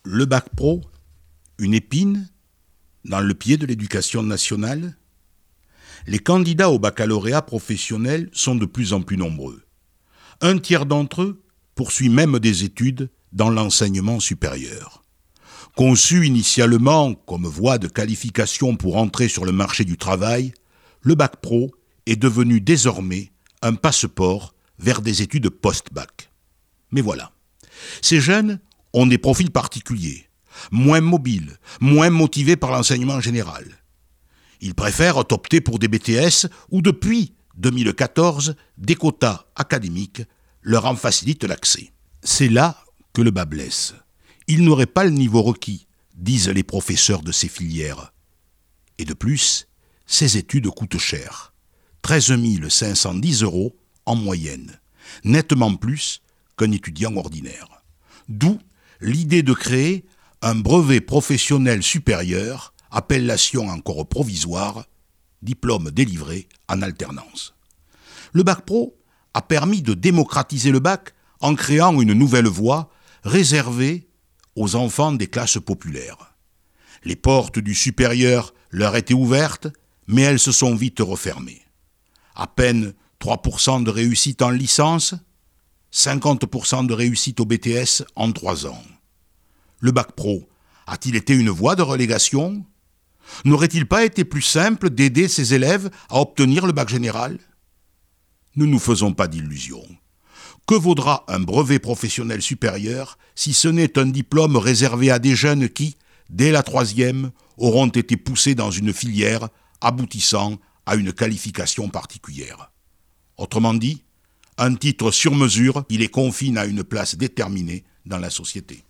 Le bac pro, une épine dans le pied de l'éducation nationale. Les candidats au baccalauréat professionnel sont de plus en plus nombreux. Un tiers d'entre eux poursuit même des études dans l'enseignement supérieur. Conçu initialement comme voie de qualification pour entrer sur le marché du travail, le bac pro est devenu désormais un passeport vers des études post-bac. Mais voilà, ces jeunes ont des profils particuliers, moins mobiles, moins motivés par l'enseignement général. Ils préfèrent opter pour des BTS où depuis 2014, des quotas académiques leur en facilitent l'accès. C'est là que le bât blesse. Ils n'auraient pas le niveau requis, disent les professeurs de ces filières. Et de plus, ces études coûtent cher. 13 510 € en moyenne, nettement plus qu'un étudiant ordinaire. D'où l'idée de créer un brevet professionnel supérieur, appellation encore provisoire, diplôme délivré en alternance. Le bac pro a permis de démocratiser le bac en créant une nouvelle voie réservée aux enfants des classes populaires. Les portes du supérieur leur étaient ouvertes, mais elles se sont vite refermées. À peine 3% de réussite en licence, 50% de réussite au BTS en 3 ans. Le bac pro a-t-il été une voie de relégation ? N'aurait-il pas été plus simple d'aider ces élèves à obtenir le bac général ? Ne nous faisons pas d'illusions. Que vaudra un brevet professionnel supérieur si ce n'est un diplôme réservé à des jeunes qui, dès la 3e, auront été poussés dans une filière aboutissant à une qualification particulière. Autrement dit, un titre sur mesure qui les confine à une place déterminée dans la société.